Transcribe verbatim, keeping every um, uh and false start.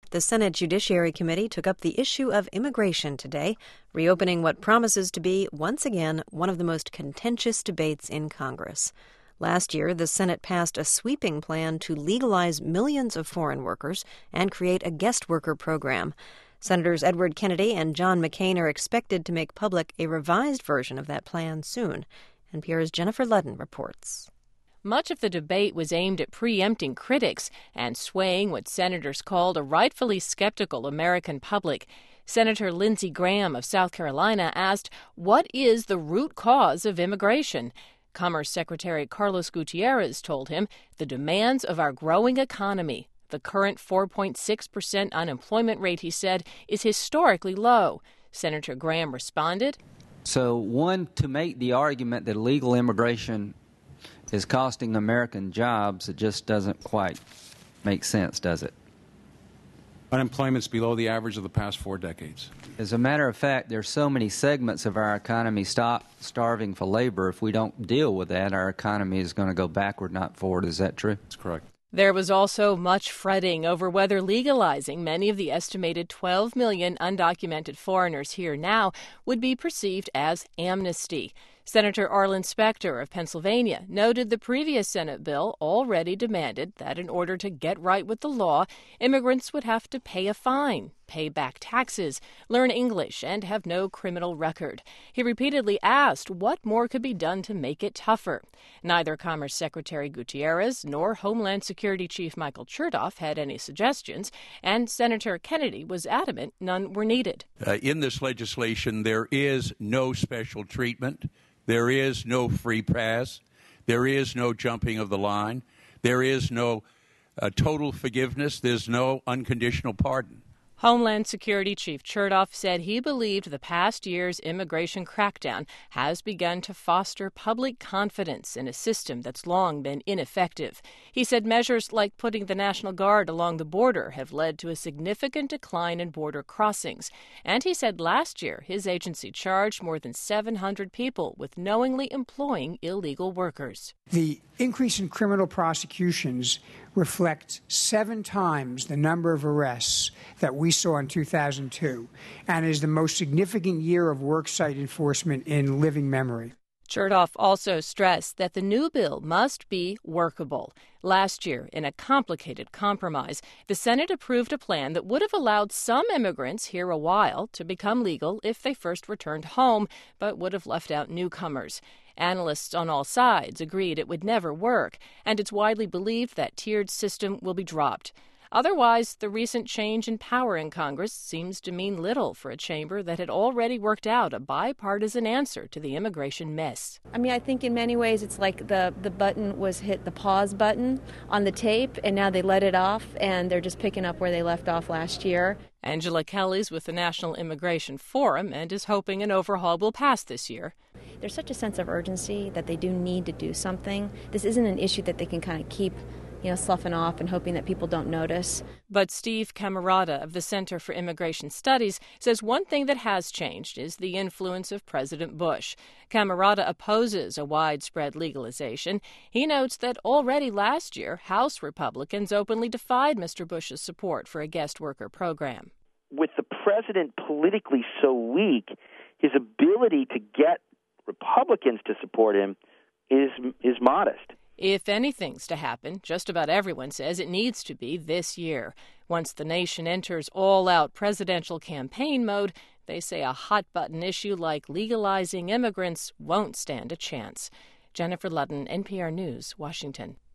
The Senate Judiciary Committee took up the issue of immigration today, reopening what promises to be, once again, one of the most contentious debates in Congress. Last year, the Senate passed a sweeping plan to legalize millions of foreign workers and create a guest worker program. Senators Edward Kennedy and John McCain are expected to make public a revised version of that plan soon. N P R's Jennifer Ludden reports. Much of the debate was aimed at preempting critics and swaying what senators called a rightfully skeptical American public. Senator Lindsey Graham of South Carolina asked, what is the root cause of immigration? Commerce Secretary Carlos Gutierrez told him the demands of our growing economy. The current four point six percent unemployment rate, he said, is historically low. Senator Graham responded. So, one, to make the argument that illegal immigration is costing American jobs, it just doesn't quite make sense, does it? Unemployment's below the average of the past four decades. As a matter of fact, there's so many segments of our economy stop starving for labor. If we don't deal with that, our economy is going to go backward, not forward. Is that true? That's correct. There was also much fretting over whether legalizing many of the estimated twelve million undocumented foreigners here now would be perceived as amnesty. Senator Arlen Specter of Pennsylvania noted the previous Senate bill already demanded that in order to get right with the law, immigrants would have to pay a fine, pay back taxes, learn English, and have no criminal record. He repeatedly asked what more could be done to make it tougher. Neither Commerce Secretary Gutierrez nor Homeland Security Chief Michael Chertoff had any suggestions, and Senator Kennedy was adamant none were needed. Uh, in this legislation, there is no special treatment. There is no free pass. There is no jumping of the line. There is no uh, total forgiveness. There's no unconditional pardon. Homeland Security Chief Chertoff said he believed the past year's immigration crackdown has begun to foster public confidence in a system that's long been ineffective. He said measures like putting the National Guard along the border have led to a significant decline in border crossings. And he said last year his agency charged more than seven hundred people with knowingly employing illegal workers. The increase in criminal prosecutions reflect seven times the number of arrests that we saw in two thousand two and is the most significant year of worksite enforcement in living memory. Chertoff also stressed that the new bill must be workable. Last year, in a complicated compromise, the Senate approved a plan that would have allowed some immigrants here a while to become legal if they first returned home, but would have left out newcomers. Analysts on all sides agreed it would never work, and it's widely believed that tiered system will be dropped. Otherwise, the recent change in power in Congress seems to mean little for a chamber that had already worked out a bipartisan answer to the immigration mess. I mean, I think in many ways it's like the, the button was hit, the pause button on the tape, and now they let it off, and they're just picking up where they left off last year. Angela Kelly's with the National Immigration Forum and is hoping an overhaul will pass this year. There's such a sense of urgency that they do need to do something. This isn't an issue that they can kind of keep you know, sloughing off and hoping that people don't notice. But Steve Camarada of the Center for Immigration Studies says one thing that has changed is the influence of President Bush. Camarada opposes a widespread legalization. He notes that already last year, House Republicans openly defied Mister Bush's support for a guest worker program. With the president politically so weak, his ability to get Republicans to support him is is modest. If anything's to happen, just about everyone says it needs to be this year. Once the nation enters all-out presidential campaign mode, they say a hot-button issue like legalizing immigrants won't stand a chance. Jennifer Ludden, N P R News, Washington.